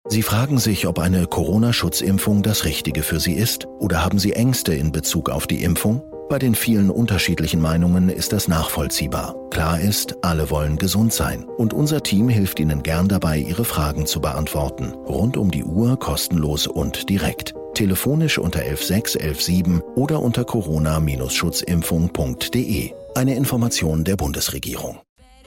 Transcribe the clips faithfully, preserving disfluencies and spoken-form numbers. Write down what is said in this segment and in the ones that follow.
Sie fragen sich, ob eine Corona-Schutzimpfung das Richtige für Sie ist, oder haben Sie Ängste in Bezug auf die Impfung? Bei den vielen unterschiedlichen Meinungen ist das nachvollziehbar. Klar ist, alle wollen gesund sein. Und unser Team hilft Ihnen gern dabei, Ihre Fragen zu beantworten. Rund um die Uhr, kostenlos und direkt. Telefonisch unter elf sechs, elf sieben oder unter corona schutzimpfung punkt de. Eine Information der Bundesregierung.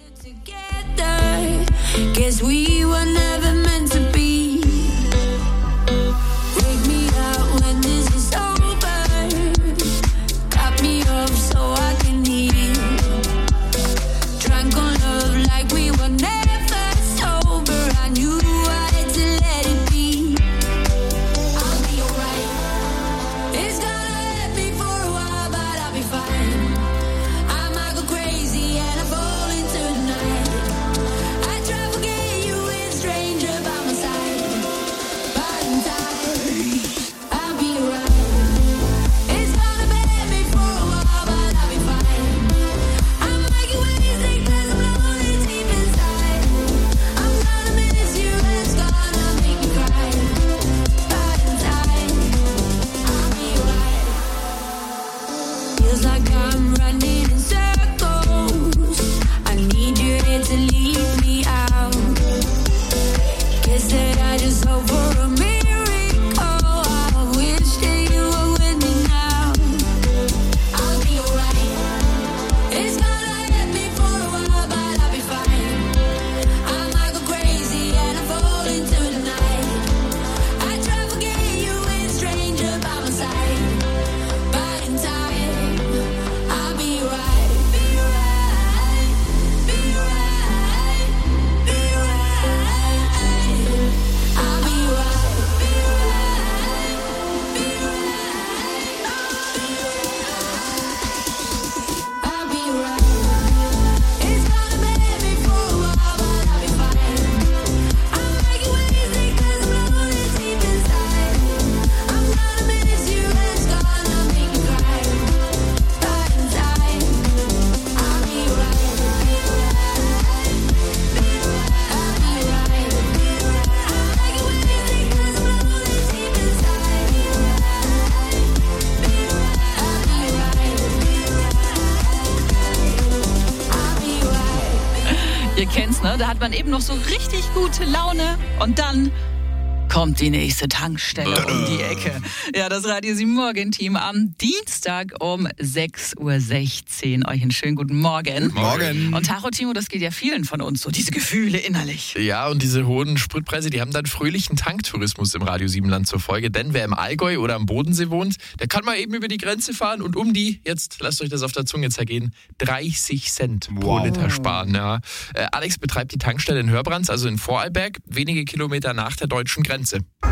Ihr kennt's, ne? Da hat man eben noch so richtig gute Laune und dann kommt die nächste Tankstelle Tada. um die Ecke. Ja, das Radio sieben Morgen-Team am Dienstag um sechs Uhr sechzehn. Euch einen schönen guten Morgen. Guten Morgen. Und Tacho, Timo, das geht ja vielen von uns so, diese Gefühle innerlich. Ja, und diese hohen Spritpreise, die haben dann fröhlichen Tanktourismus im Radio sieben Land zur Folge. Denn wer im Allgäu oder am Bodensee wohnt, der kann mal eben über die Grenze fahren und um die, jetzt lasst euch das auf der Zunge zergehen, dreißig Cent wow. pro Liter sparen. Ja. Äh, Alex betreibt die Tankstelle in Hörbrands, also in Vorarlberg, wenige Kilometer nach der deutschen Grenze.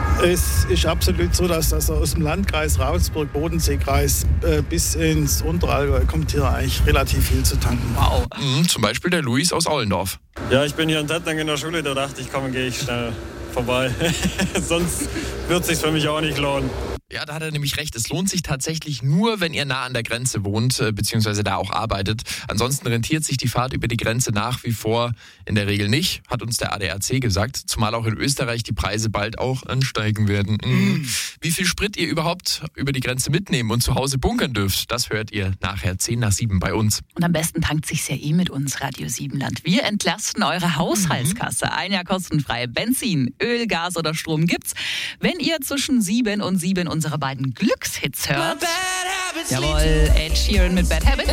Es ist absolut so, dass das aus dem Landkreis Ravensburg, Bodenseekreis äh, bis ins Unterallgäu kommt hier eigentlich relativ viel zu tanken. Wow. Mhm, zum Beispiel der Luis aus Aulendorf. Ja, ich bin hier in Tettnang in der Schule, da dachte ich, komm, gehe ich schnell vorbei. Sonst wird es sich für mich auch nicht lohnen. Ja, da hat er nämlich recht. Es lohnt sich tatsächlich nur, wenn ihr nah an der Grenze wohnt, beziehungsweise da auch arbeitet. Ansonsten rentiert sich die Fahrt über die Grenze nach wie vor in der Regel nicht, hat uns der A D A C gesagt. Zumal auch in Österreich die Preise bald auch ansteigen werden. Mhm. Wie viel Sprit ihr überhaupt über die Grenze mitnehmen und zu Hause bunkern dürft, das hört ihr nachher zehn nach sieben bei uns. Und am besten tankt sich's ja eh mit uns, Radio sieben Land. Wir entlasten eure Haushaltskasse. Ein Jahr kostenfrei. Benzin, Öl, Gas oder Strom gibt's, wenn ihr zwischen sieben und sieben unsere beiden Glückshits hört. Jawohl, Ed Sheeran mit Bad Habits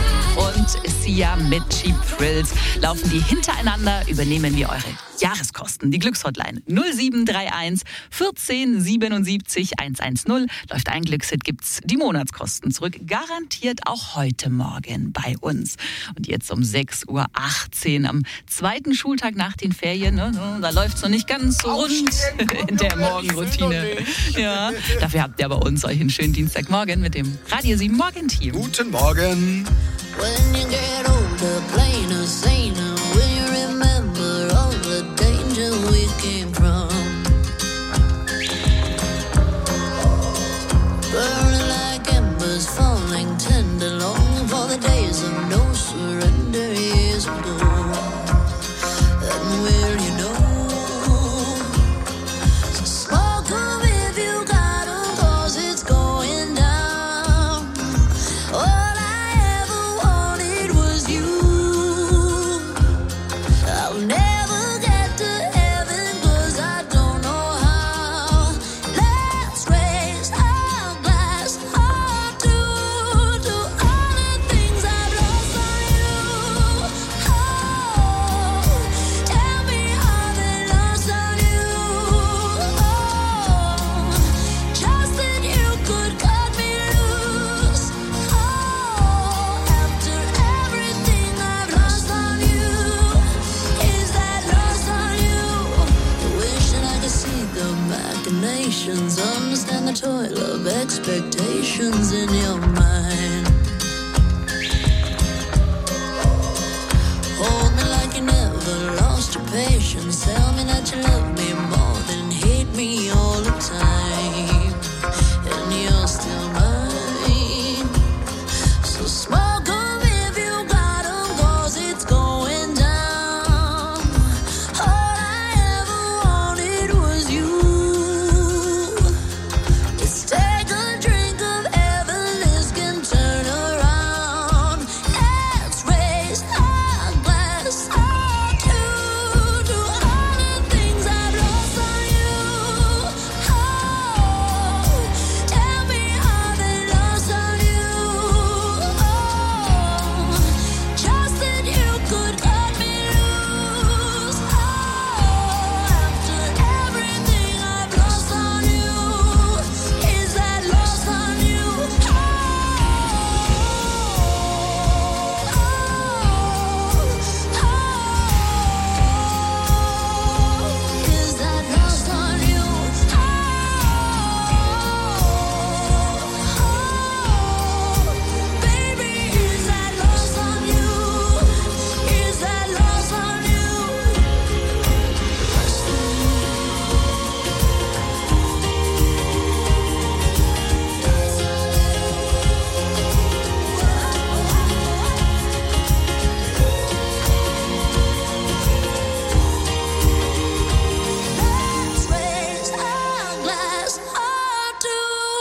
und Sia mit Cheap Thrills. Laufen die hintereinander, übernehmen wir eure Jahreskosten. Die Glückshotline null sieben drei eins vierzehn siebenundsiebzig hundertzehn. Läuft ein Glückshit, gibt's die Monatskosten zurück. Garantiert auch heute Morgen bei uns. Und jetzt um sechs Uhr achtzehn am zweiten Schultag nach den Ferien. Ne, da läuft's noch nicht ganz so rund in der Morgenroutine. Ja, dafür habt ihr bei uns euch einen schönen Dienstagmorgen mit dem Radio sieben Morgen-Team. Guten Morgen. When you get older, plainer, saner, will you remember all the danger we came from? Burning like embers, falling tender, longing for the days of no surrender years ago. And will you know explanations. Understand the toil of expectations in your mind. Hold me like you never lost your patience. Tell me that you love me more than hate me all the time. And you're still mine. So smoke 'em if you got 'em, 'cause it's going down. All I ever wanted was you. Let's take a drink of heaven, this can turn around. Let's raise our glass all to, to all the things I've lost on you. Oh, tell me how they lost on you. Oh, just that you could cut me loose. Oh, after everything I've lost on you, is that lost on you? Oh, oh, oh, is that lost on you? Oh, oh, baby, is that lost on you? Is that lost on you? Let's raise our glass all to.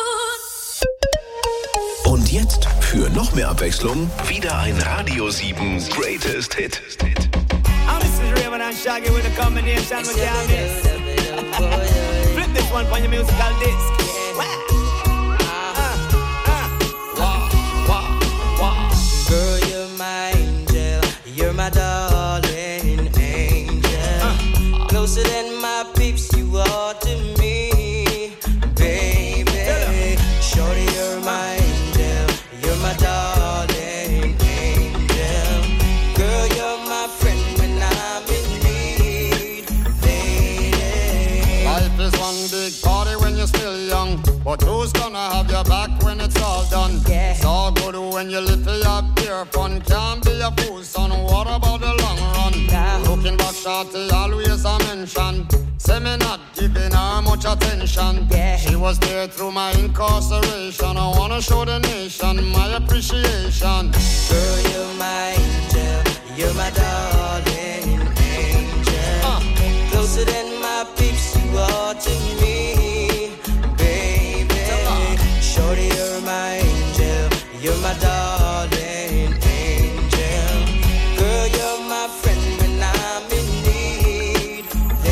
Und jetzt für noch mehr Abwechslung wieder ein Radio sieben Greatest Hit. Oh, this is Raymond and Shaggy with a combination with Jarvis. Flip this one on your musical disc. Girl, you're my angel, you're my darling angel. Closer than my peeps, you are to me, baby. Shorty, you're my angel, you're my darling angel. Girl, you're my friend when I'm in need, lady. Life is one big party when you're still young, but who's gonna have your back when it's all done? Yeah. It's all good when you live for your pure fun. Can't be a fool, son. What about the long run? Nah. Looking back, shorty, always a mention. Say me not giving her much attention. Yeah. She was there through my incarceration. I wanna show the nation my appreciation. Girl, you're my angel, you're my darling angel. Uh. Closer than my peeps, you are to me, baby. Shorty, you're my angel, you're my darling angel. Girl, you're my friend when I'm in need,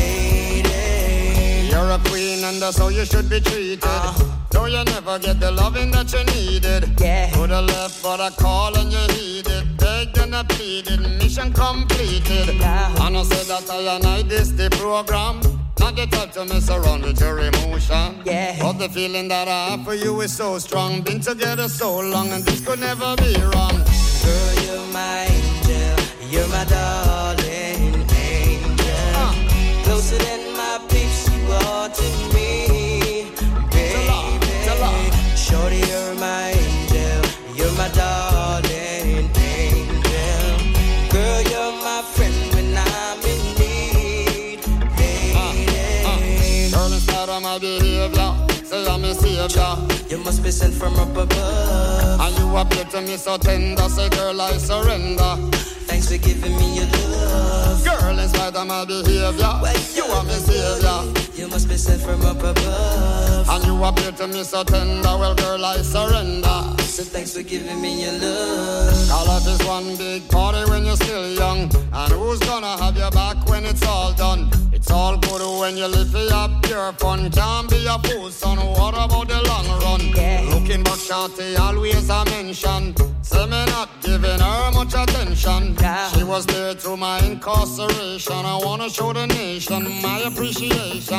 lady. You're a queen and that's how you should be treated. Uh. Though you never get the loving that you needed. Yeah. Could have left but I call and you heeded. Begged and I pleaded, mission completed. Yeah. And I said that I and I this the program. Not the type to mess around with your emotion. Yeah. But the feeling that I have for you is so strong. Been together so long and this could never be wrong. Girl, you're my angel, you're my darling angel. Uh. Closer than my peeps, you are to me, baby. Shorty, you're my angel, you're my darling angel. Girl, you're my friend when I'm in need, lady. Girl, instead of my behavior, say I'm a savior. You must be sent from up above. And you appear to me so tender, say girl I surrender. Thanks for giving me your love. Girl, in spite of my behavior, you are my savior. You must be sent from up above. And you appear to me so tender, well girl I surrender. So thanks for giving me your love. Call life is one big party when you're still young. And who's gonna have your back when it's all done? It's all good when you live for your pure fun. Can't be a fool, son. What about the long run? Yeah. Looking back, shorty, always a mention. Say me not giving her much attention. Yeah. She was there through my incarceration. I wanna show the nation my appreciation.